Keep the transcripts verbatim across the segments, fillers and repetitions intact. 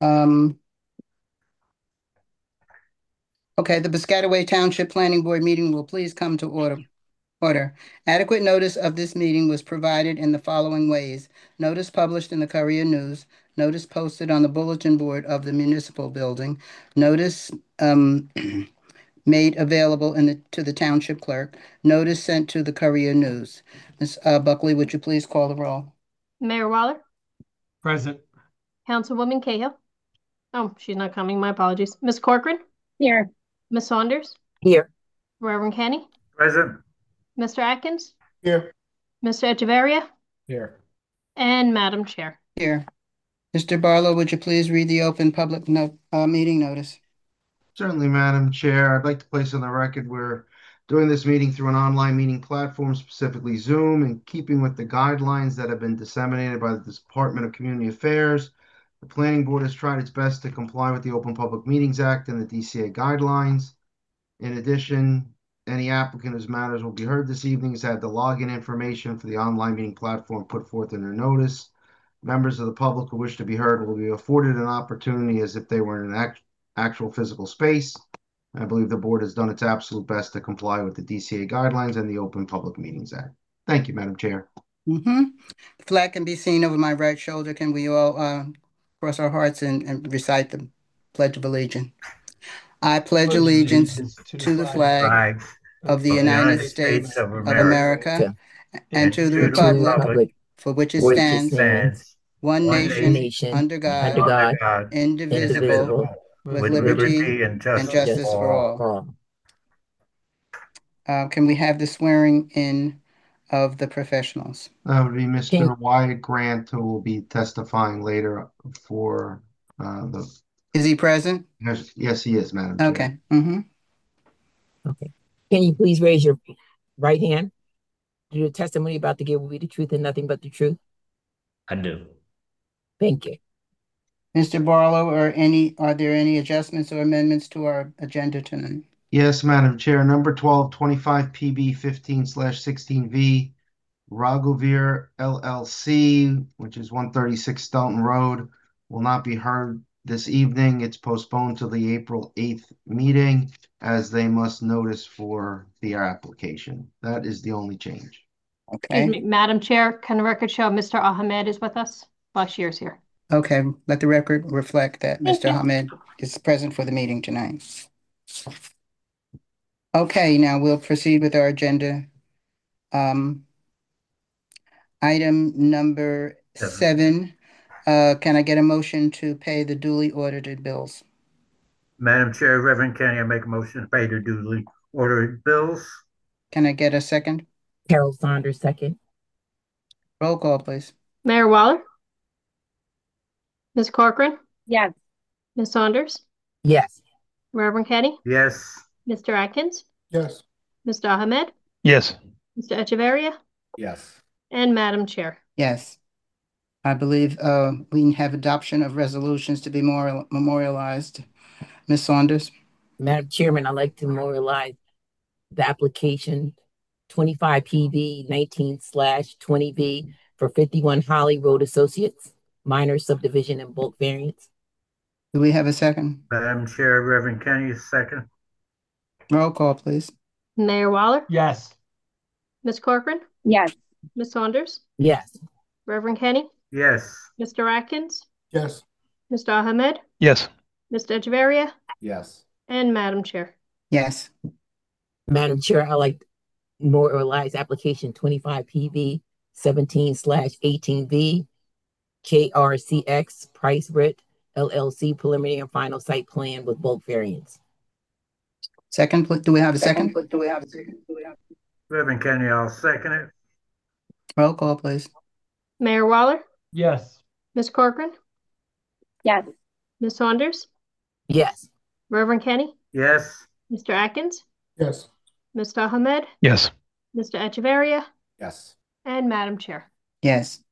Um, okay, the Piscataway Township Planning Board meeting will please come to order. Order. Adequate notice of this meeting was provided in the following ways. Notice published in the Courier News, notice posted on the bulletin board of the municipal building, notice um, made available in the, to the township clerk, notice sent to the Courier News. Miz uh, Buckley, would you please call the roll? Mayor Waller, Present. Councilwoman Cahill. Oh, she's not coming. My apologies. Miss Corcoran, Here. Miss Saunders, Here. Reverend Kenny, Present. Mister Atkins, Here. Mister Echeverria, Here. and Madam Chair. Here. Mister Barlow, would you please read the open public no, uh, meeting notice? Certainly, Madam Chair. I'd like to place on the record we're doing this meeting through an online meeting platform, specifically Zoom, in keeping with the guidelines that have been disseminated by the Department of Community Affairs. The Planning Board has tried its best to comply with the Open Public Meetings Act and the D C A guidelines. In addition, any applicant whose matters will be heard this evening has had the login information for the online meeting platform put forth in their notice. Members of the public who wish to be heard will be afforded an opportunity as if they were in an act actual physical space. I believe the board has done its absolute best to comply with the D C A guidelines and the Open Public Meetings Act. Thank you, Madam Chair. Mm-hmm. The flag can be seen over my right shoulder. Can we all uh, cross our hearts and, and recite the Pledge of Allegiance? I pledge allegiance to the flag of the United States of America and to the republic for which it stands, one nation, under God, indivisible, with liberty and justice for all. Uh, can we have the swearing in of the professionals? That would be Mister Wyatt Grant, who will be testifying later for uh, the. Is he present? Yes, yes, he is, Madam Chair. Okay. Mm-hmm. Okay. Can you please raise your right hand? Do the testimony about to give will be the truth and nothing but the truth? I do. Thank you. Mister Barlow, are any are there any adjustments or amendments to our agenda tonight? Yes, Madam Chair. Number twelve twenty-five P B fifteen slash sixteen V, Raghuveer L L C, which is one thirty-six Stelton Road, will not be heard this evening. It's postponed to the April eighth meeting as they must notice for the application. That is the only change. Okay. Excuse me, Madam Chair, can the record show Mister Ahmed is with us? Last year's here. Okay, let the record reflect that Mister Ahmed is present for the meeting tonight. Okay, now we'll proceed with our agenda. Um, item number seven. Uh, can I get a motion to pay the duly audited bills? Madam Chair, Reverend Kenny, I make a motion to pay the duly ordered bills. Can I get a second? Carol Saunders, second. Roll call, please. Mayor Waller, Miz Corcoran, Yes. Miz Saunders, Yes. Reverend Kenny, Yes. Mister Atkins, Yes. Mister Ahmed, Yes. Mister Echeverria, Yes. and Madam Chair. Yes. I believe uh, we have adoption of resolutions to be more memorialized. Miz Saunders. Madam Chairman, I'd like to memorialize the application twenty-five P V nineteen slash twenty V for fifty-one Holly Road Associates, minor subdivision and bulk variance. Do we have a second? Madam Chair, Reverend Kenny, second. Roll call, please. Mayor Waller, Yes. Miz Corcoran, Yes. Miz Saunders, Yes. Reverend Kenny, Yes. Mister Atkins, Yes. Mister Ahmed, Yes. Mister Echeverria, Yes. and Madam Chair. Yes. Madam Chair, I like to memorialize application twenty-five P V seventeen slash eighteen V, K R C X Price Writ L L C preliminary and final site plan with bulk variance. Second, do we have a second? second? Do we have a second? Do we have... Reverend Kenny, I'll second it. Roll call, please. Mayor Waller, Yes. Miz Corcoran, Yes. Miz Saunders, Yes. Reverend Kenny, Yes. Mister Atkins, Yes. Mister Ahmed, Yes. Mister Echeverria, Yes. and Madam Chair. Yes.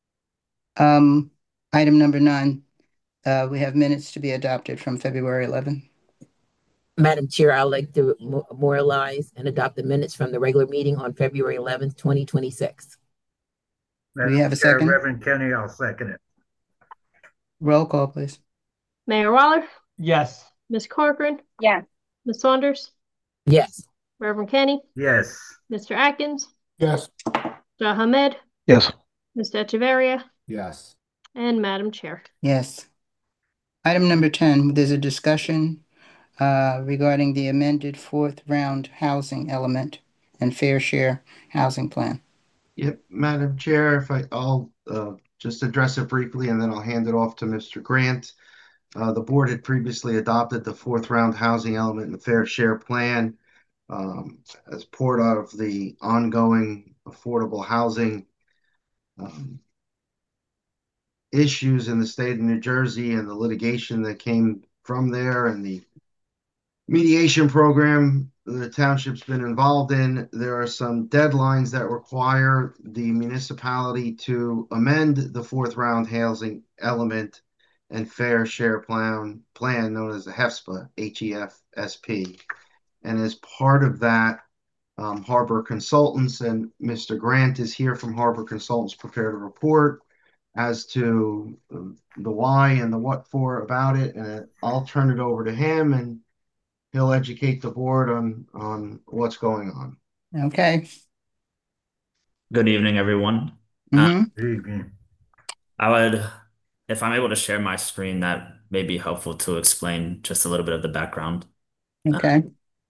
Um, item number nine. Uh, we have minutes to be adopted from February eleventh. Madam Chair, I'd like to memorialize and adopt the minutes from the regular meeting on February eleventh, twenty twenty-six. Do we have a Chair, second? Reverend Kenny, I'll second it. Roll call, please. Mayor Waller, Yes. Miz Corcoran, Yes. Miz Saunders, Yes. Reverend Kenny, Yes. Mister Atkins, Yes. Jah Ahmed, Yes. Mister Echeverria, Yes. and Madam Chair. Yes. Item number ten, there's a discussion uh, regarding the amended fourth round housing element and fair share housing plan. Yep, Madam Chair, if I, I'll uh, just address it briefly and then I'll hand it off to Mister Grant. Uh, the board had previously adopted the fourth round housing element and fair share plan um, as part of the ongoing affordable housing um, issues in the state of New Jersey and the litigation that came from there and the mediation program the township's been involved in. There are some deadlines that require the municipality to amend the fourth round housing element and fair share plan plan known as the HEFSPA, H E F S P. And as part of that, um, Harbor Consultants and Mister Grant is here from Harbor Consultants prepared a report as to the why and the what for about it. And I'll turn it over to him and he'll educate the board on on what's going on. Okay. Good evening, everyone. Mm-hmm. Good evening. I would, if I'm able to share my screen, that may be helpful to explain just a little bit of the background. Okay.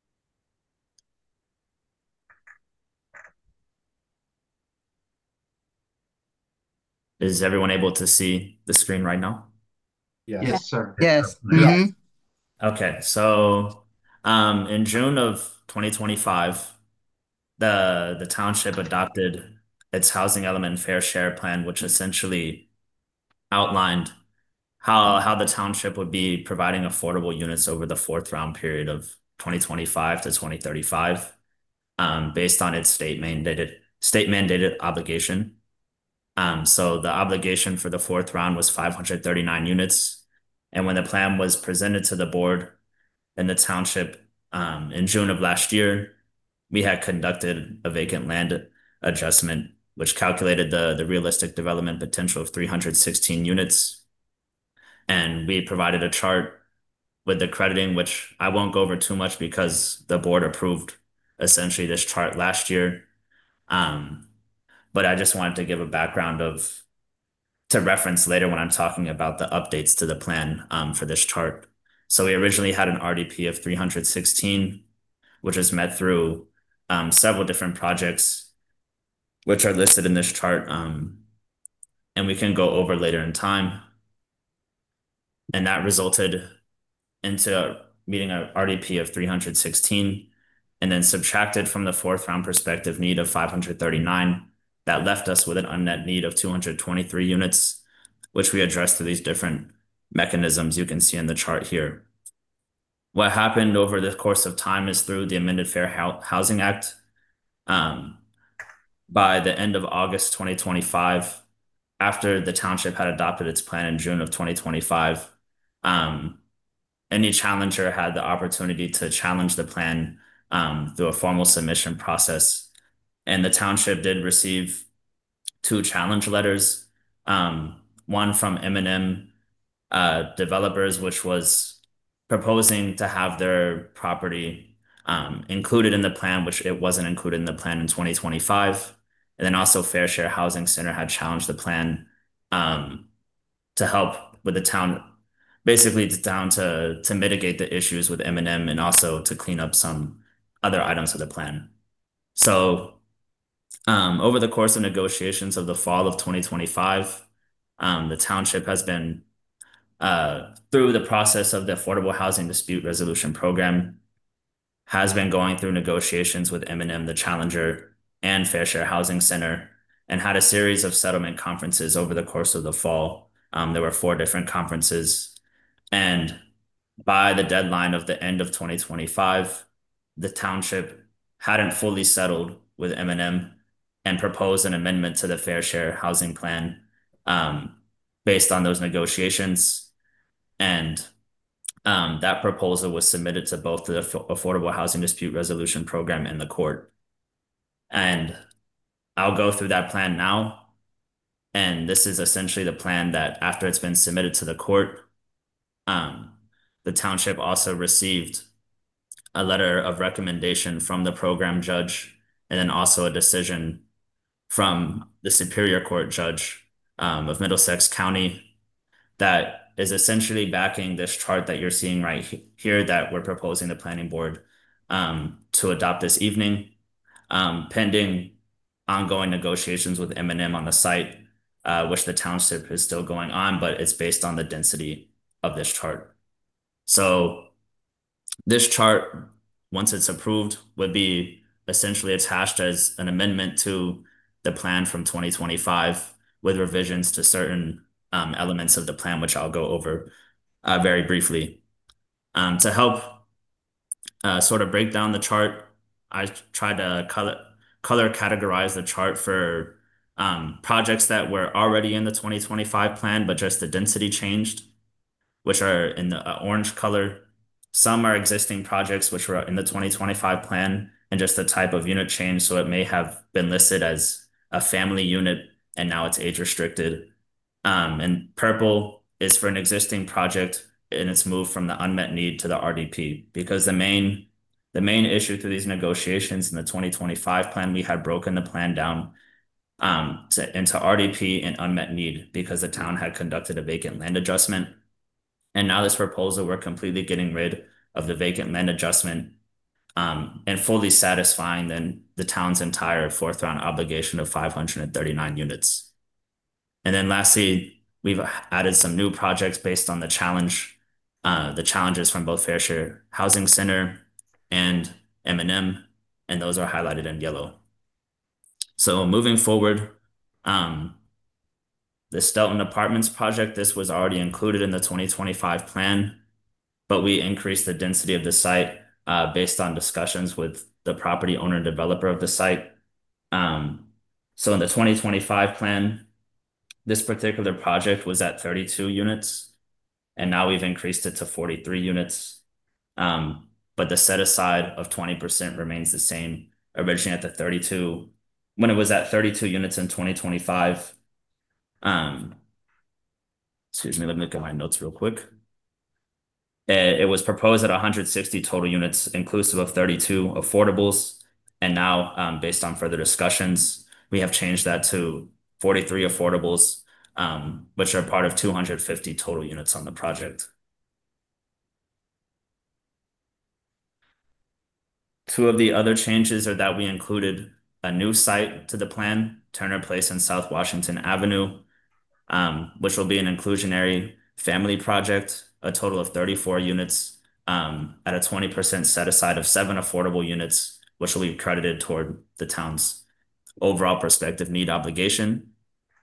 Is everyone able to see the screen right now? Yes. Yes, sir. Yes. Yes. Mhm. Okay, so um, in June of twenty twenty-five, the the township adopted its housing element fair share plan, which essentially outlined how how the township would be providing affordable units over the fourth round period of twenty twenty-five to twenty thirty-five, um, based on its state mandated state mandated obligation. Um, so the obligation for the fourth round was five hundred thirty-nine units, and when the plan was presented to the board in the township um, in June of last year, we had conducted a vacant land adjustment, which calculated the the realistic development potential of three hundred sixteen units. And we provided a chart with the crediting, which I won't go over too much because the board approved essentially this chart last year. Um, but I just wanted to give a background of to reference later when I'm talking about the updates to the plan um, for this chart. So we originally had an R D P of three hundred sixteen, which is met through um, several different projects, which are listed in this chart. Um, and we can go over later in time. And that resulted into meeting a R D P of three hundred sixteen, and then subtracted from the fourth round prospective need of five hundred thirty-nine. That left us with an unmet need of two hundred twenty-three units, which we addressed through these different mechanisms you can see in the chart here. What happened over the course of time is through the amended Fair Housing Act. Um, by the end of August twenty twenty-five, after the township had adopted its plan in June of twenty twenty-five, um, any challenger had the opportunity to challenge the plan um, through a formal submission process. And the township did receive two challenge letters, um, one from M and M uh, developers, which was proposing to have their property um, included in the plan, which it wasn't included in the plan in twenty twenty-five. And then also Fair Share Housing Center had challenged the plan um, to help with the town, basically down to to mitigate the issues with M and M and also to clean up some other items of the plan. So um, over the course of negotiations of the fall of twenty twenty-five, um, the township has been uh, through the process of the Affordable Housing Dispute Resolution Program, has been going through negotiations with M and M, the challenger, and Fair Share Housing Center, and had a series of settlement conferences over the course of the fall. Um, there were four different conferences. And by the deadline of the end of twenty twenty-five, the township hadn't fully settled with M and M and proposed an amendment to the Fair Share Housing Plan um, based on those negotiations. And um, that proposal was submitted to both the Affordable Housing Dispute Resolution Program and the court. And I'll go through that plan now. And this is essentially the plan that after it's been submitted to the court, Um, the township also received a letter of recommendation from the program judge, and then also a decision from the Superior Court judge um, of Middlesex County that is essentially backing this chart that you're seeing right he- here that we're proposing the planning board um, to adopt this evening, um, pending ongoing negotiations with M and M on the site, uh, which the township is still going on, but it's based on the density of this chart. So this chart, once it's approved, would be essentially attached as an amendment to the plan from twenty twenty-five with revisions to certain um, elements of the plan, which I'll go over uh, very briefly. Um, to help uh, sort of break down the chart, I tried to color color categorize the chart for um, projects that were already in the twenty twenty-five plan, but just the density changed, which are in the uh, orange color. Some are existing projects which were in the twenty twenty-five plan and just the type of unit change. So it may have been listed as a family unit and now it's age restricted. Um, and purple is for an existing project and it's moved from the unmet need to the R D P because the main the main issue through these negotiations in the twenty twenty-five plan, we had broken the plan down um, to, into R D P and unmet need because the town had conducted a vacant land adjustment. And now this proposal, we're completely getting rid of the vacant land adjustment um, and fully satisfying then the town's entire fourth round obligation of five hundred thirty-nine units. And then lastly, we've added some new projects based on the challenge, uh, the challenges from both Fair Share Housing Center and M and M, and those are highlighted in yellow. So moving forward, um, the Stelton Apartments project, this was already included in the twenty twenty-five plan, but we increased the density of the site uh, based on discussions with the property owner and developer of the site. Um, so in the twenty twenty-five plan, this particular project was at thirty-two units, and now we've increased it to forty-three units. Um, but the set aside of twenty percent remains the same, originally at the thirty-two, when it was at thirty-two units in twenty twenty-five. Um, excuse me, let me look at my notes real quick. It, it was proposed at one hundred sixty total units, inclusive of thirty-two affordables. And now, um, based on further discussions, we have changed that to forty-three affordables, um, which are part of two hundred fifty total units on the project. Two of the other changes are that we included a new site to the plan, Turner Place and South Washington Avenue, um, which will be an inclusionary family project, a total of thirty-four units um, at a twenty percent set aside of seven affordable units, which will be credited toward the town's overall prospective need obligation.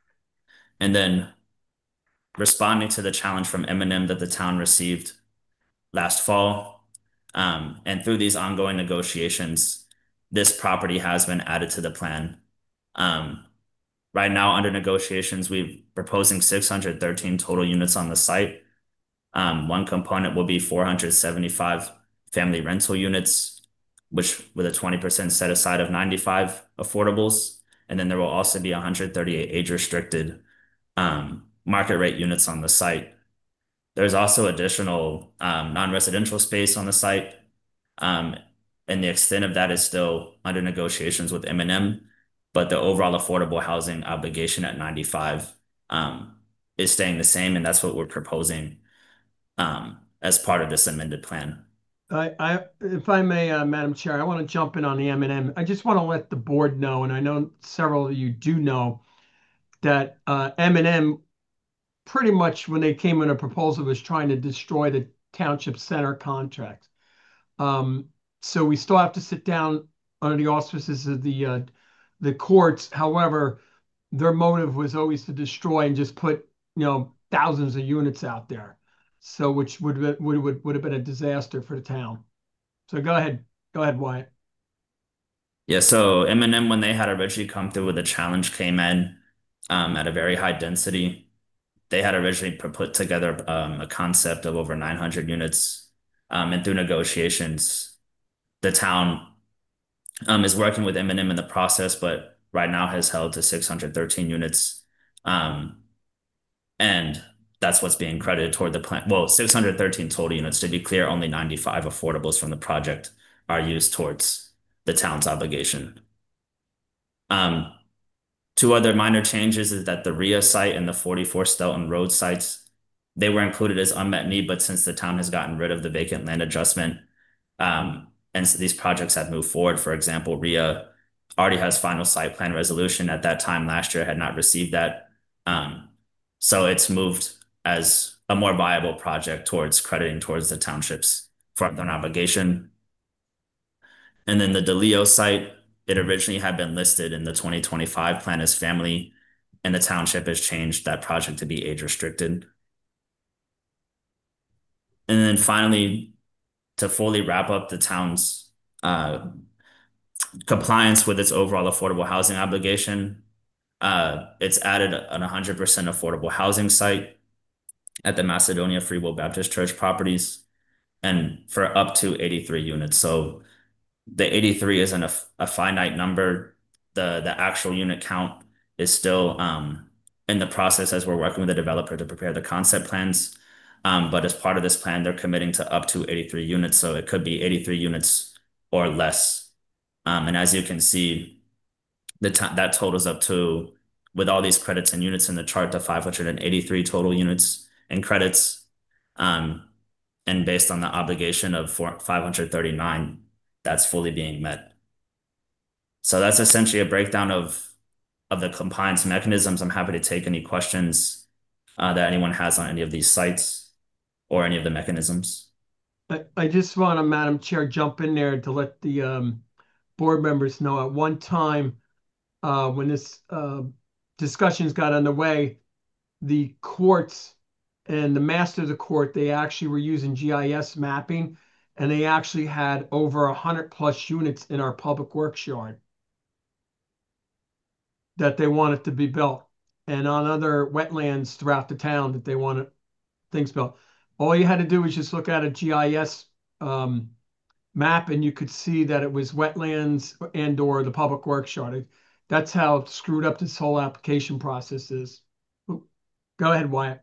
And then responding to the challenge from M and M that the town received last fall, um, and through these ongoing negotiations, this property has been added to the plan. Um, right now, under negotiations, we're proposing six hundred thirteen total units on the site. Um, one component will be four hundred seventy-five family rental units, which with a twenty percent set aside of ninety-five affordables. And then there will also be one hundred thirty-eight age-restricted um, market rate units on the site. There's also additional um, non-residential space on the site. Um, and the extent of that is still under negotiations with M and M, but the overall affordable housing obligation at ninety-five um, is staying the same, and that's what we're proposing um, as part of this amended plan. I, I, if I may, uh, Madam Chair, I want to jump in on the M and M. I just want to let the board know, and I know several of you do know, that uh, M and M pretty much, when they came in a proposal, was trying to destroy the township center contract. Um, so we still have to sit down under the auspices of the uh, the courts. However, their motive was always to destroy and just put, you know, thousands of units out there. So which would would would would have been a disaster for the town. So go ahead, go ahead, Wyatt. Yeah, so M and M, when they had originally come through with a challenge, came in um, at a very high density. They had originally put together um, a concept of over nine hundred units, um, and through negotiations, the town um, is working with M and M in the process, but right now has held to six hundred thirteen units. Um, and that's what's being credited toward the plan. Well, six hundred thirteen total units. To be clear, only ninety-five affordables from the project are used towards the town's obligation. Um, two other minor changes is that the R I A site and the forty-four Stelton Road sites, they were included as unmet need, but since the town has gotten rid of the vacant land adjustment, um, and so these projects have moved forward, for example, R I A already has final site plan resolution. At that time last year, had not received that. Um, so it's moved as a more viable project towards crediting towards the township's front obligation. And then the DeLeo site, it originally had been listed in the twenty twenty-five plan as family, and the township has changed that project to be age restricted. And then finally, to fully wrap up the town's uh, compliance with its overall affordable housing obligation, uh, it's added an one hundred percent affordable housing site at the Macedonia Free Will Baptist Church properties, and for up to eighty-three units. So the eighty-three isn't a, a finite number. The, the actual unit count is still um, in the process as we're working with the developer to prepare the concept plans. Um, but as part of this plan, they're committing to up to eighty-three units. So it could be eighty-three units or less. Um, and as you can see, the that totals up to, with all these credits and units in the chart, to five hundred eighty-three total units and credits. Um, and based on the obligation of five hundred thirty-nine, that's fully being met. So that's essentially a breakdown of, of the compliance mechanisms. I'm happy to take any questions uh, that anyone has on any of these sites or any of the mechanisms. I, I just want to, Madam Chair, jump in there to let the um, board members know at one time uh, when this uh, discussions got underway, the courts and the master of the court, they actually were using G I S mapping, and they actually had over a hundred plus units in our public works yard that they wanted to be built, and on other wetlands throughout the town that they wanted things built. All you had to do was just look at a G I S um, map, and you could see that it was wetlands and or the public works yard. That's how screwed up this whole application process is. Go ahead, Wyatt.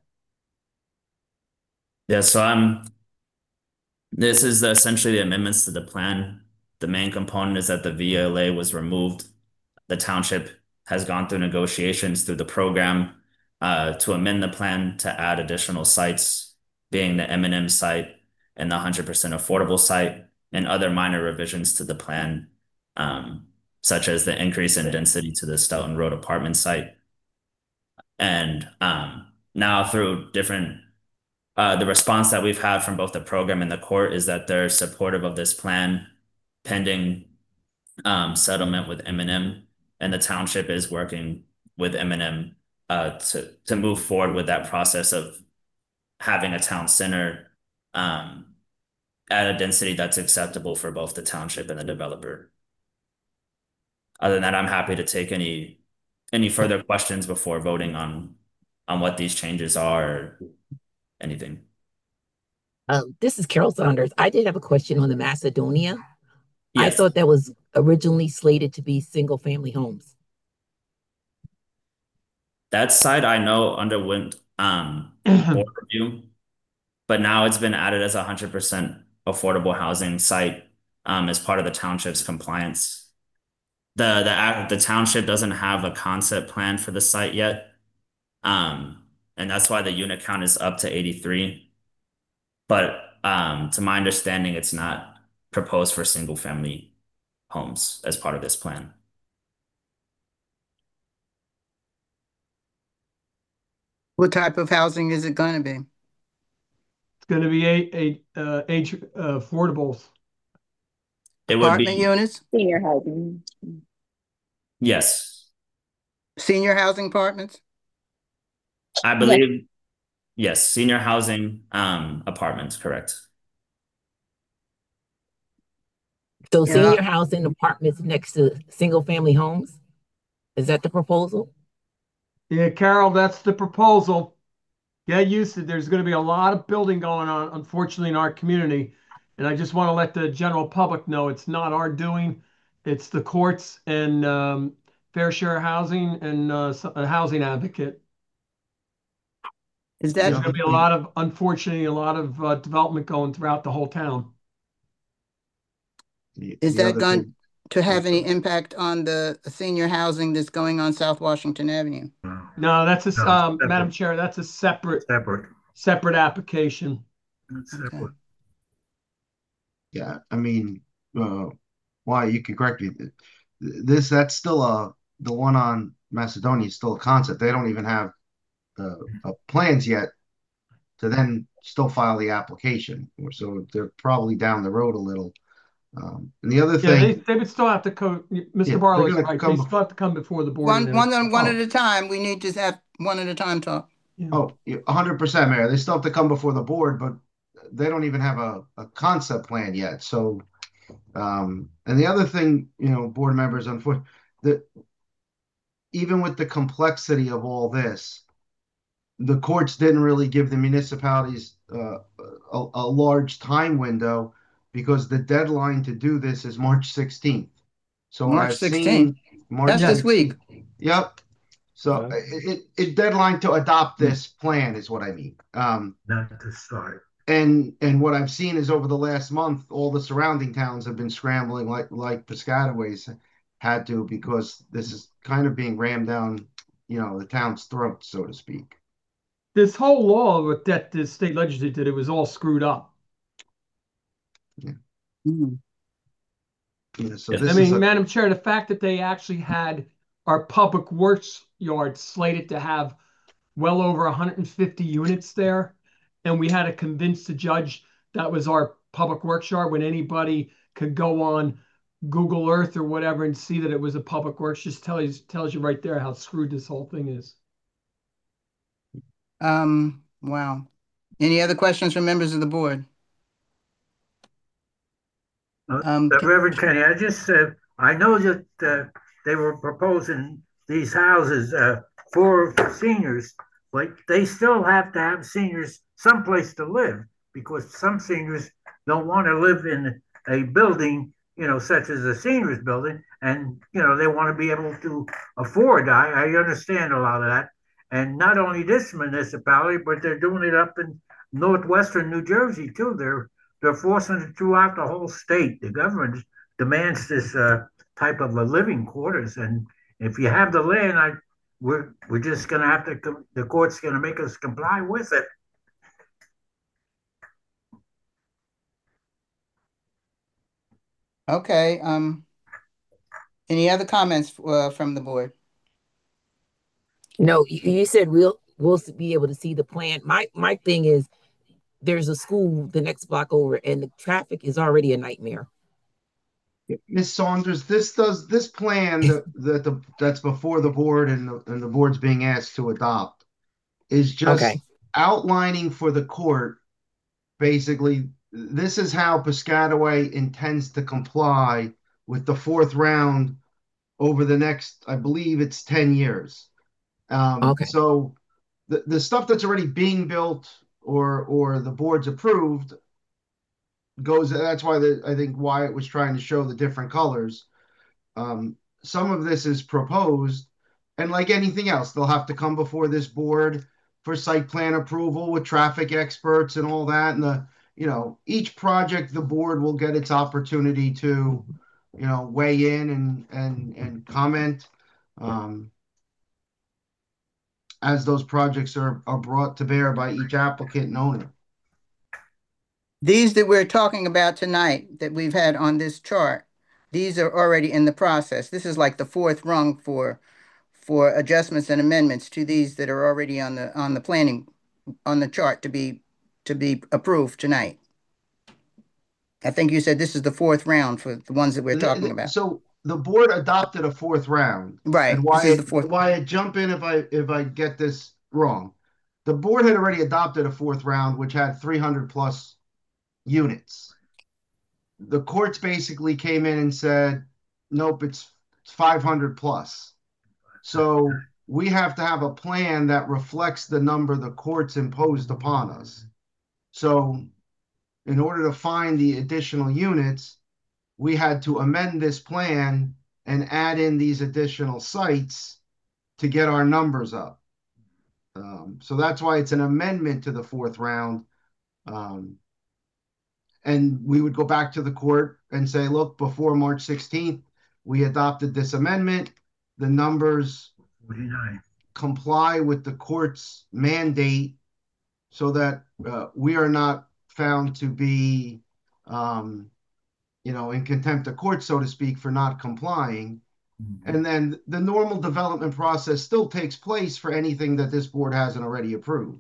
Yeah, so I'm, this is the, essentially the amendments to the plan. The main component is that the V L A was removed. The township has gone through negotiations through the program uh, to amend the plan to add additional sites, being the M and M site and the one hundred percent affordable site, and other minor revisions to the plan, um, such as the increase in density to the Stelton Road apartment site. And um, now through different, uh, the response that we've had from both the program and the court is that they're supportive of this plan pending um, settlement with M and M. And the township is working with M and M uh, to, to move forward with that process of having a town center um, at a density that's acceptable for both the township and the developer. Other than that, I'm happy to take any any further questions before voting on on what these changes are or anything. Um, this is Carol Saunders. I did have a question on the Macedonia. I Yes, thought that was originally slated to be single family homes. that site I know underwent um, board review, but now it's been added as a one hundred percent affordable housing site um, as part of the township's compliance. The, the, act- the township doesn't have a concept plan for the site yet. Um, and that's why the unit count is up to eighty-three. But um, to my understanding, it's not proposed for single family homes as part of this plan. What type of housing is it going to be? It's going to be a, a uh, age uh, affordables. It would Apartment be, units? Senior housing. yes, Senior housing apartments? I believe, yes, senior housing um, apartments, correct. So Yeah. senior housing apartments next to single family homes? Is that the proposal? Yeah, Carol, that's the proposal. Get used to it. There's going to be a lot of building going on, unfortunately, in our community. And I just want to let the general public know it's not our doing. It's the courts and um, Fair Share Housing and uh, a housing advocate. Is There's that, going to be a lot of, unfortunately, a lot of uh, development going throughout the whole town. The- is the that other going thing- to have any sorry. impact on the senior housing that's going on South Washington Avenue? No, No, that's a, s- No, it's um, separate. Madam Chair, that's a separate, separate. separate application. It's Okay. separate. Yeah, I mean, uh, why you can correct me. Th- This that's still a the one on Macedonia is still a concept. They don't even have uh, uh, plans yet to then still file the application, or so they're probably down the road a little. Um, and the other Yeah, they, thing, they would still have to co, Yeah, Mister they're Barlow is gonna right. come They still have to come before the board. One, and one, everything. one Oh. at a time. We need to have one at a time talk. Yeah. oh, a hundred percent, Mayor. They still have to come before the board, but they don't even have a, a concept plan yet. So, um, and the other thing, you know, board members, unfortunately, that even with the complexity of all this, the courts didn't really give the municipalities uh, a, a large time window because the deadline to do this is March sixteenth. So what March I've sixteenth. seen, March That's this week. sixteenth. Yep. So Okay. it, it, it deadline to adopt this plan is what I mean. Um, Not to start. and and what I've seen is over the last month, all the surrounding towns have been scrambling like like Piscataways had to because this is kind of being rammed down, you know, the town's throat, so to speak. This whole law with that the state legislature did, it was all screwed up. Mhm. Yeah, so Yeah. this I is mean, a, Madam Chair, the fact that they actually had our public works yard slated to have well over one hundred fifty units there, and we had to convince the judge that was our public works yard when anybody could go on Google Earth or whatever and see that it was a public works, just tells you, tells you right there how screwed this whole thing is. Um, wow. Any other questions from members of the board? Uh, Um, uh, can- Reverend Kenny, I just said, I know that uh, they were proposing these houses uh, for seniors, but they still have to have seniors someplace to live because some seniors don't want to live in a building, you know, such as a seniors building, and you know they want to be able to afford. I, I understand a lot of that, and not only this municipality, but they're doing it up in northwestern New Jersey too. They're they're forcing it throughout the whole state. The government demands this uh, type of a living quarters, and if you have the land, I we're we're just going to have to. The court's going to make us comply with it. okay, um, any other comments uh, from the board? No, you, you said we'll we'll be able to see the plan. My my thing is there's a school the next block over and the traffic is already a nightmare. Miz Saunders, this does this plan that that the that's before the board and the, and the board's being asked to adopt is just Okay. outlining for the court basically this is how Piscataway intends to comply with the fourth round over the next, I believe it's ten years. Um, Okay. so the, the stuff that's already being built or or the board's approved goes, that's why the, I think Wyatt was trying to show the different colors. Um, some of this is proposed, and like anything else, they'll have to come before this board for site plan approval with traffic experts and all that. And the, you know, each project, the board will get its opportunity to, you know, weigh in and and and comment um, as those projects are are brought to bear by each applicant and owner. These that we're talking about tonight that we've had on this chart, these are already in the process. This is like the fourth rung for for adjustments and amendments to these that are already on the on the planning on the chart to be to be approved tonight. I think you said this is the fourth round for the ones that we're talking about. So the board adopted a fourth round. Right. And This why is the fourth. why jump in if I if I get this wrong. The board had already adopted a fourth round, which had three hundred plus units. The courts basically came in and said, nope, it's five hundred plus. So we have to have a plan that reflects the number the courts imposed upon us. So in order to find the additional units, we had to amend this plan and add in these additional sites to get our numbers up. Um, so that's why it's an amendment to the fourth round. Um, and we would go back to the court and say, look, before March sixteenth, we adopted this amendment. The numbers forty-nine. comply with the court's mandate so that uh, we are not found to be, um, you know, in contempt of court, so to speak, for not complying. Mm-hmm. And then the normal development process still takes place for anything that this board hasn't already approved.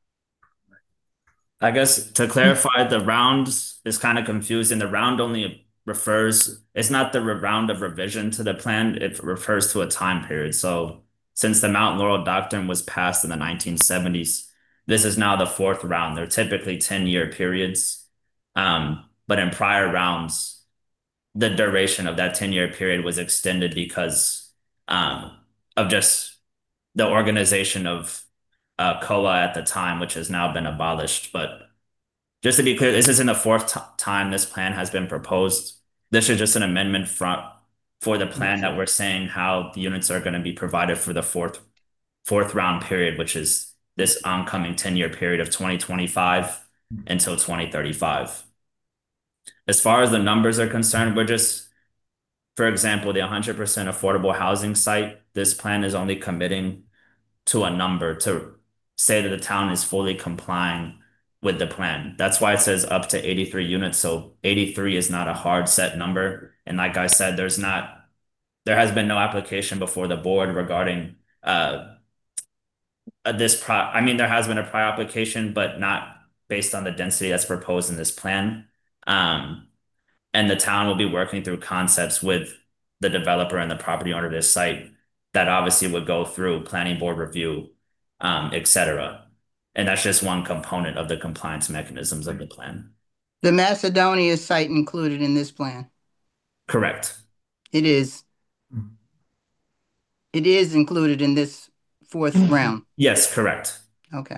I guess to clarify, the round is kind of confusing. The round only refers, it's not the round of revision to the plan, it refers to a time period. So since the Mount Laurel Doctrine was passed in the nineteen seventies, this is now the fourth round. They're typically ten-year periods. Um, but in prior rounds, the duration of that ten-year period was extended because um, of just the organization of uh, C O A at the time, which has now been abolished. But just to be clear, this isn't the fourth time this plan has been proposed. This is just an amendment for, for the plan that we're saying how the units are going to be provided for the fourth fourth round period, which is this oncoming ten-year period of twenty twenty-five until twenty thirty-five. As far as the numbers are concerned, we're just, for example, the one hundred percent affordable housing site, this plan is only committing to a number to say that the town is fully complying with the plan. That's why it says up to eighty-three units. So eighty-three is not a hard set number. And like I said, there's not, there has been no application before the board regarding uh, this pro, I mean, there has been a prior application, but not based on the density that's proposed in this plan. Um, and the town will be working through concepts with the developer and the property owner of this site that obviously would go through planning board review, um, et cetera. And that's just one component of the compliance mechanisms of the plan. The Macedonia site included in this plan? Correct. It is. It is included in this fourth round? Yes, correct. Okay.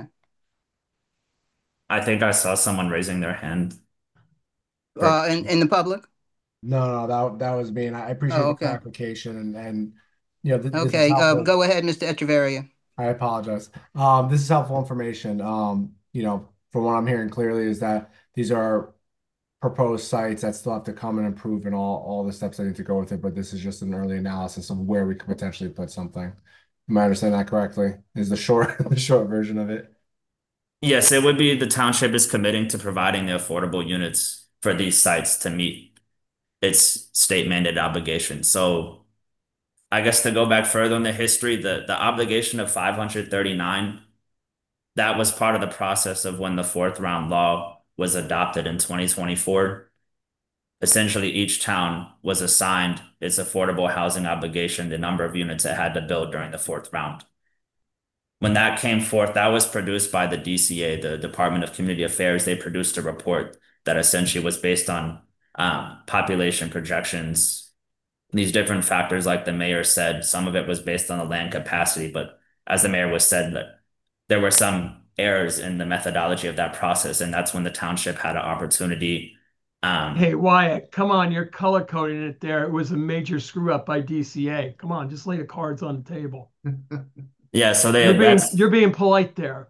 I think I saw someone raising their hand. Uh, in, in the public? No, no, that that was me, and I appreciate Oh, the okay. clarification. And and you know, th this is Okay, um, helpful. go ahead, Mister Echeverria. I apologize. Um, this is helpful information. Um, you know, from what I'm hearing clearly is that these are proposed sites that still have to come and improve and all all the steps that need to go with it. But this is just an early analysis of where we could potentially put something. Am I understanding that correctly? Is the short the short version of it? Yes, it would be the township is committing to providing the affordable units for these sites to meet its state mandated obligation. So I guess to go back further in the history, the, the obligation of five hundred thirty-nine, that was part of the process of when the fourth round law was adopted in twenty twenty-four. Essentially, each town was assigned its affordable housing obligation, the number of units it had to build during the fourth round. When that came forth, that was produced by the D C A, the Department of Community Affairs. They produced a report that essentially was based on um, population projections, these different factors, like the mayor said. Some of it was based on the land capacity, but as the mayor was said, that there were some errors in the methodology of that process, and that's when the township had an opportunity. Um, Hey, Wyatt, come on, you're color coding it there. It was a major screw up by D C A. Come on, just lay the cards on the table. yeah, so they You're being, that's you're being polite there.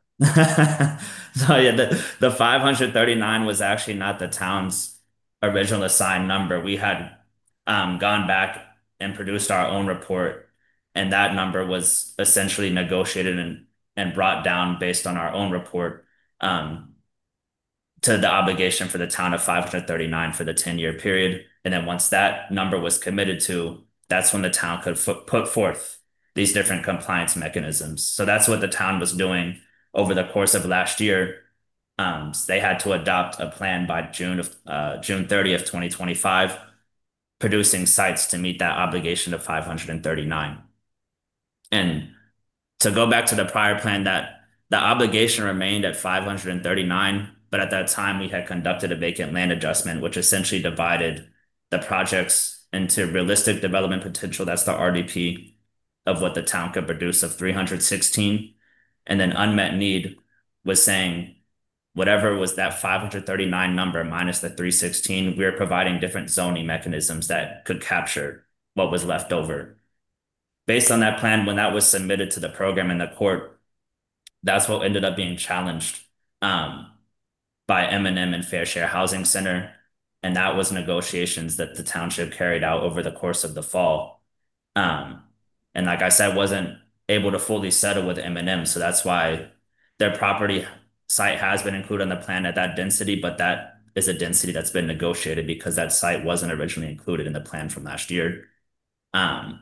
so yeah, the, the five hundred thirty-nine was actually not the town's original assigned number. We had um, gone back and produced our own report, and that number was essentially negotiated and, and brought down based on our own report um, to the obligation for the town of five hundred thirty-nine for the ten-year period. And then once that number was committed to, that's when the town could put forth these different compliance mechanisms. So that's what the town was doing over the course of last year. Um, they had to adopt a plan by June of uh, June thirtieth, twenty twenty-five, producing sites to meet that obligation of five hundred thirty-nine. And to go back to the prior plan, that the obligation remained at five hundred thirty-nine, but at that time we had conducted a vacant land adjustment, which essentially divided the projects into realistic development potential, that's the R D P, of what the town could produce of three hundred sixteen, and then unmet need was saying whatever was that five hundred thirty-nine number minus the three sixteen, we were providing different zoning mechanisms that could capture what was left over. Based on that plan, when that was submitted to the program in the court, that's what ended up being challenged um, by M and M and Fair Share Housing Center. And that was negotiations that the township carried out over the course of the fall. Um, and like I said, wasn't able to fully settle with M and M. So that's why their property site has been included on the plan at that density, but that is a density that's been negotiated because that site wasn't originally included in the plan from last year. Um,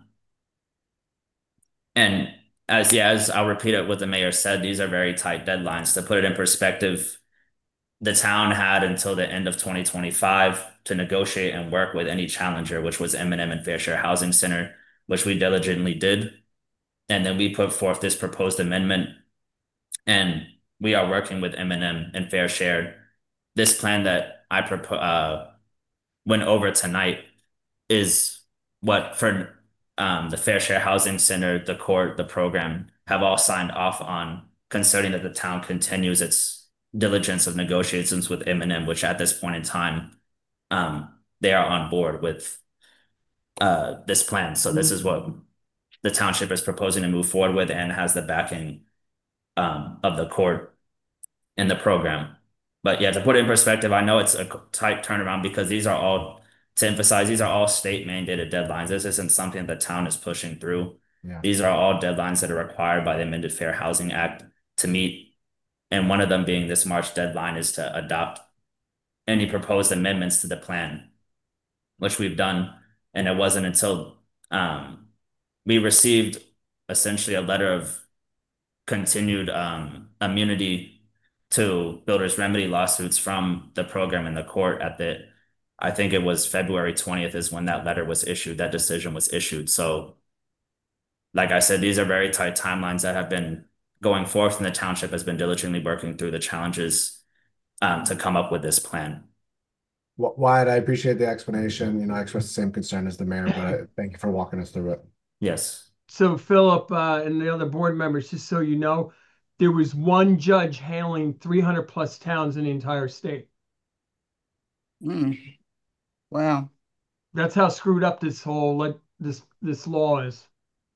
and as yeah, as I'll repeat it what the mayor said, these are very tight deadlines. To put it in perspective, the town had until the end of twenty twenty-five to negotiate and work with any challenger, which was M and M and Fair Share Housing Center, which we diligently did. And then we put forth this proposed amendment, and we are working with M and M and Fair Share. This plan that I propo- uh, went over tonight is what for um, the Fair Share Housing Center, the court, the program have all signed off on, concerning that the town continues its diligence of negotiations with M and M, which at this point in time, um, they are on board with uh, this plan. So this is what the township is proposing to move forward with and has the backing um, of the court in the program. But yeah, to put it in perspective, I know it's a tight turnaround because these are all, to emphasize, these are all state mandated deadlines. This isn't something the town is pushing through. Yeah. These are all deadlines that are required by the amended Fair Housing Act to meet. And one of them being this March deadline is to adopt any proposed amendments to the plan, which we've done. And it wasn't until um, we received essentially a letter of continued um, immunity to builders remedy lawsuits from the program in the court at the, I think it was February twentieth is when that letter was issued, that decision was issued. So like I said, these are very tight timelines that have been going forth, and the township has been diligently working through the challenges um, to come up with this plan. Wh- Wyatt, I appreciate the explanation. You know, I express the same concern as the mayor, but I thank you for walking us through it. Yes. So Philip uh, and the other board members, just so you know, there was one judge handling three hundred plus towns in the entire state. Mm. Wow. That's how screwed up this whole like this this law is.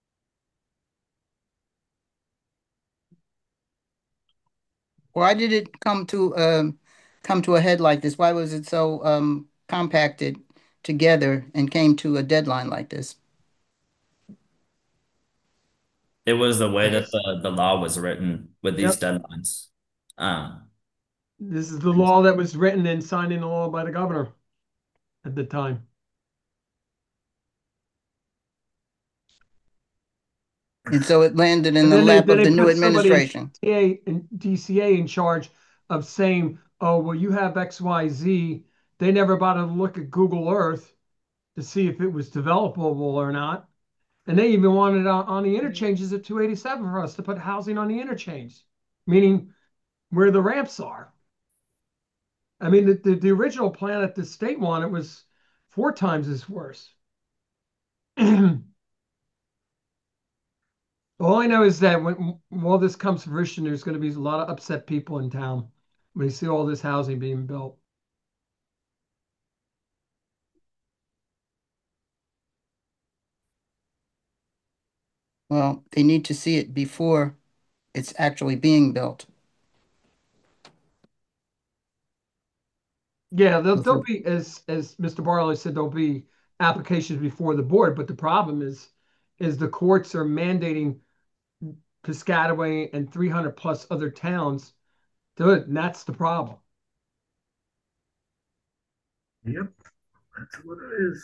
Why did it come to um come to a head like this? Why was it so um compacted together and came to a deadline like this? It was the way that the, the law was written with these Yep. deadlines. Um, This is the law that was written and signed into law by the governor at the time. And so it landed in And the then they, lap then of they the new put somebody in administration. D C A and D C A in charge of saying, oh, well, you have X Y Z. They never bothered to look at Google Earth to see if it was developable or not. And they even wanted on, on the interchanges at two eighty-seven for us to put housing on the interchange, meaning where the ramps are. I mean, the, the, the original plan that the state wanted was four times as worse. All I know is that when, when all this comes to fruition, there's going to be a lot of upset people in town when they see all this housing being built. Well, they need to see it before it's actually being built. Yeah, there'll, there'll be, as as Mister Barlow said, there'll be applications before the board, but the problem is, is the courts are mandating Piscataway and three hundred plus other towns do it, and that's the problem. Yep, that's what it is.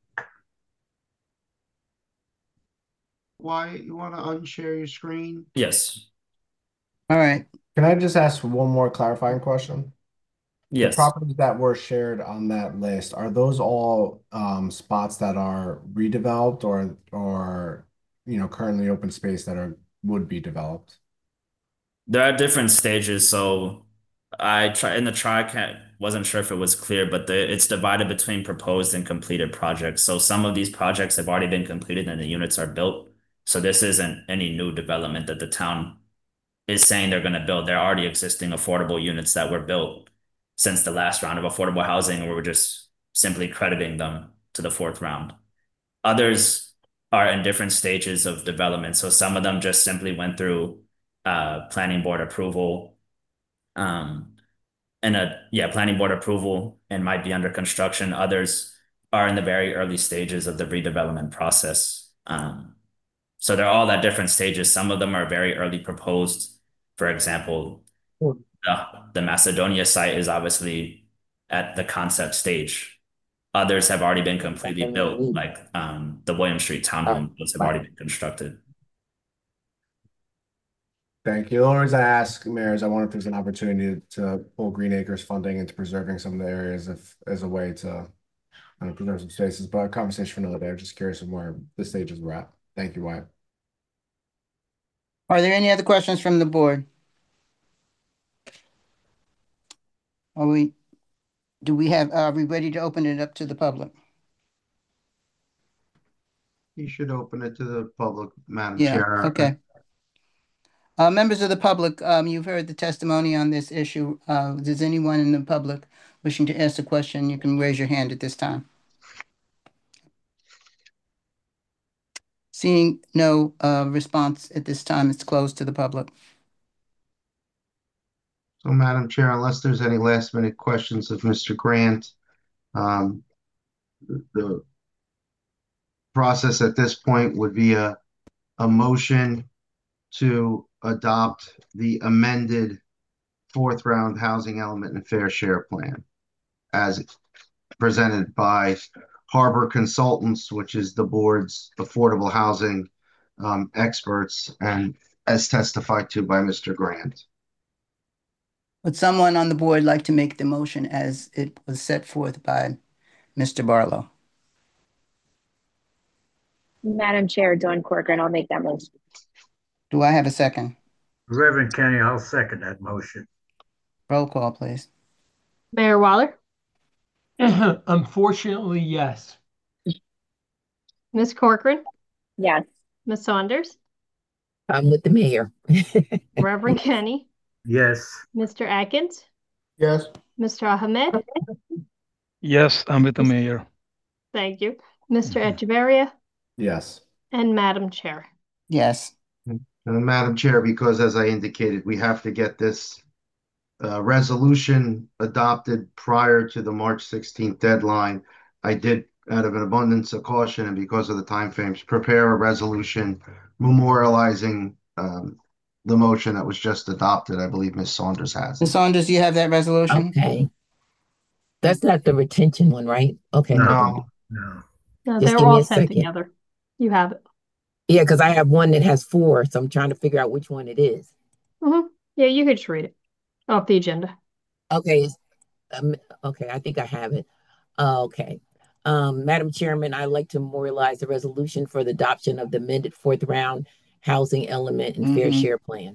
Wyatt, you want to unshare your screen? yes. All right. Can I just ask one more clarifying question? The Yes. properties that were shared on that list, are those all um, spots that are redeveloped or or you know currently open space that are would be developed? There are different stages. So I try in the TriCat, wasn't sure if it was clear, but the, it's divided between proposed and completed projects. So some of these projects have already been completed and the units are built. So this isn't any new development that the town is saying they're going to build. They're already existing affordable units that were built since the last round of affordable housing, and we're just simply crediting them to the fourth round. Others are in different stages of development. So some of them just simply went through uh, planning board approval. Um, and a yeah, planning board approval and might be under construction. Others are in the very early stages of the redevelopment process. Um, so they're all at different stages. Some of them are very early proposed. For example, the, the Macedonia site is obviously at the concept stage. Others have already been completely built, like um, the William Street townhome, those have already been constructed. Thank you. The only reason I ask, Mayor, is I wonder if there's an opportunity to pull Green Acres funding into preserving some of the areas if, as a way to uh, preserve some spaces, but a conversation for another day. I'm just curious of where the stages we're at. Thank you, Wyatt. Are there any other questions from the board? Are we, do we have, are we ready to open it up to the public? You should open it to the public, Madam Yeah, Chair. okay. Uh, members of the public, um, you've heard the testimony on this issue. Uh, does anyone in the public wishing to ask a question? You can raise your hand at this time. Seeing no uh, response at this time, it's closed to the public. So, Madam Chair, unless there's any last minute questions of Mister Grant, um, the, the process at this point would be a, a motion to adopt the amended fourth round housing element and fair share plan as presented by Harbor Consultants, which is the board's affordable housing um, experts, and as testified to by Mister Grant. Would someone on the board like to make the motion as it was set forth by Mister Barlow? Madam Chair, Dawn Corcoran, I'll make that motion. Do I have a second? Reverend Kenny, I'll second that motion. Roll call, please. Mayor Waller? Unfortunately, yes. Miz Corcoran? Yes. Miz Saunders? I'm with the mayor. Reverend Kenny? Yes. Mister Atkins? Yes. Mister Ahmed? Yes, I'm with the mayor. Thank you. Mister Echeverria? Yes. And Madam Chair. Yes. And Madam Chair, because as I indicated, we have to get this uh, resolution adopted prior to the March sixteenth deadline, I did, out of an abundance of caution and because of the timeframes, prepare a resolution memorializing um, the motion that was just adopted. I believe Miz Saunders has. Miz Saunders, you have that resolution? Okay. That's not the retention one, right? Okay. No. No. No, Just they're give me all a sent second. together. You have it. Yeah, because I have one that has four, so I'm trying to figure out which one it is. Mm-hmm. Yeah, you could just read it off the agenda. Okay. Um, okay, I think I have it. Uh, okay. Um, Madam Chairman, I'd like to memorialize the resolution for the adoption of the amended fourth round housing element and fair Mhm. share plan.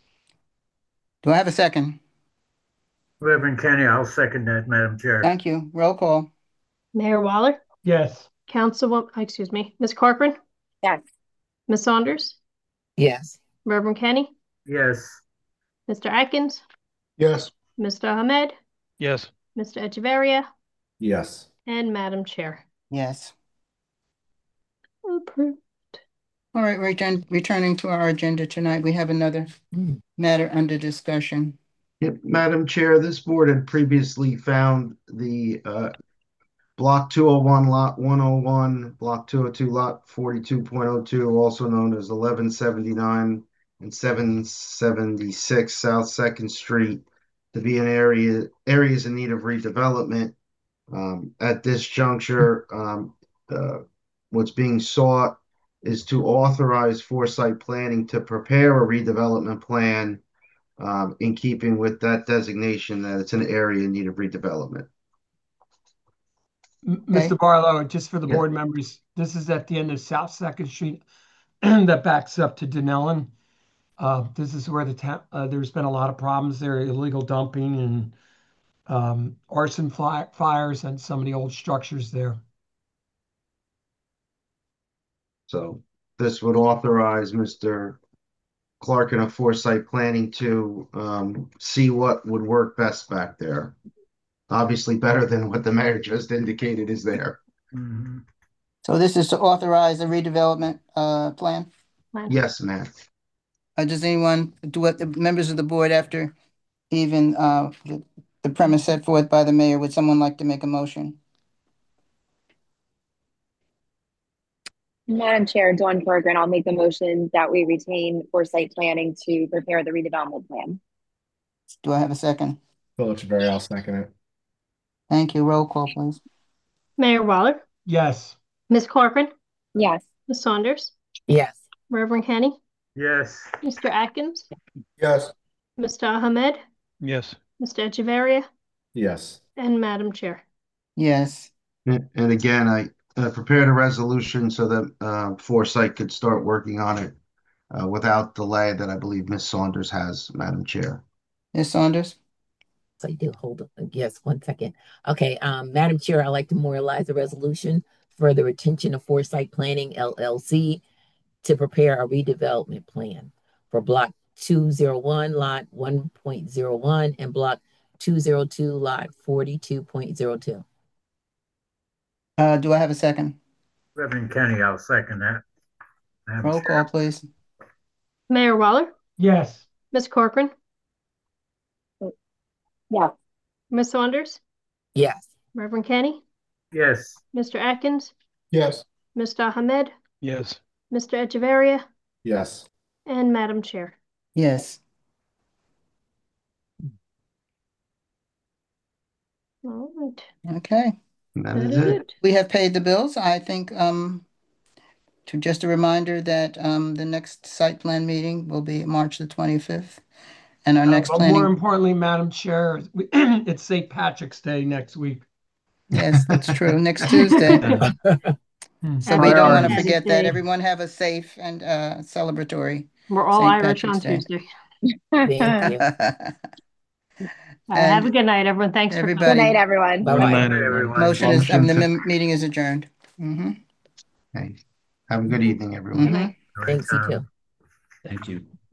Do I have a second? Reverend Kenny, I'll second that, Madam Chair. Thank you. Roll call. Mayor Waller? Yes. Councilwoman, excuse me, Miz Corcoran? Yes. Miz Saunders? Yes. Reverend Kenny? Yes. Mister Atkins? Yes. Mister Ahmed? Yes. Mister Echeverria? Yes. And Madam Chair. Yes. Approved. All right, return, returning to our agenda tonight, we have another Mm. matter under discussion. Yep, Madam Chair, this board had previously found the uh, Block two oh one, Lot one oh one, Block two oh two, Lot forty-two point oh two, also known as eleven seventy-nine and seven seventy-six South Second Street, to be an area areas in need of redevelopment. Um, at this juncture, um, uh, what's being sought is to authorize Foresight Planning to prepare a redevelopment plan um, in keeping with that designation that it's an area in need of redevelopment. M- Mister Barlow, just for the Yeah. board members, this is at the end of South Second Street that backs up to Denellen. Uh, this is where the town, uh, there's been a lot of problems there, illegal dumping and um, arson fly- fires and some of the old structures there. So this would authorize Mister Clark and a Foresight Planning to um, see what would work best back there. Obviously better than what the mayor just indicated is there. Mhm. So this is to authorize a redevelopment uh, plan? Plan. Yes, ma'am. Uh, does anyone, do what the members of the board after even uh, the, the premise set forth by the mayor, would someone like to make a motion? Madam Chair, Dawn Corcoran, I'll make the motion that we retain foresight planning to prepare the redevelopment plan. Do I have a second? Phil Echeverry, I'll second it. Thank you. Roll call, please. Mayor Waller, Yes. Miz Corcoran, Yes. Miz Saunders, Yes. Reverend Kenny, Yes. Mister Atkins, Yes. Mister Ahmed, Yes. Mister Echeverria, Yes. and Madam Chair. Yes. And and again, I uh, prepared a resolution so that uh, Foresight could start working on it uh, without delay that I believe Miz Saunders has, Madam Chair. Miz Saunders? So you do hold on. Yes, one second. Okay, um, Madam Chair, I'd like to memorialize a resolution for the retention of Foresight Planning L L C to prepare a redevelopment plan for block two oh one, lot one point oh one and block two oh two, lot forty-two point oh two. Uh, do I have a second? Reverend Kenny, I'll second that. Madam Roll Chair. call, please. Mayor Waller, Yes. Miz Corcoran, Yes. Miz Saunders, Yes. Reverend Kenny, Yes. Mister Atkins, Yes. Mister Ahmed, Yes. Mister Echeverria, Yes. and Madam Chair. Yes. All right, Okay. That that is is it. it. We have paid the bills. I think, um, to just a reminder that, um, the next site plan meeting will be March the twenty-fifth. And our Uh, next but more planning, importantly, Madam Chair, we- it's Saint Patrick's Day next week. yes, that's true, next Tuesday. Hmm. So Happy we don't want to Priorities. forget that. Day. Everyone have a safe and, uh, celebratory. We're all Saint Irish Patrick's on Day. Tuesday. Thank you. Uh, have a And good night, everyone. Thanks for coming. everybody- Good night, everyone. Bye-bye. Good night, Hey, everyone. everyone. Motion is, um, the Motion mem- meeting is adjourned. Mm-hmm. Okay. Have a good evening, everyone. Good night. Right, Thanks, you Tom. too. Thank you.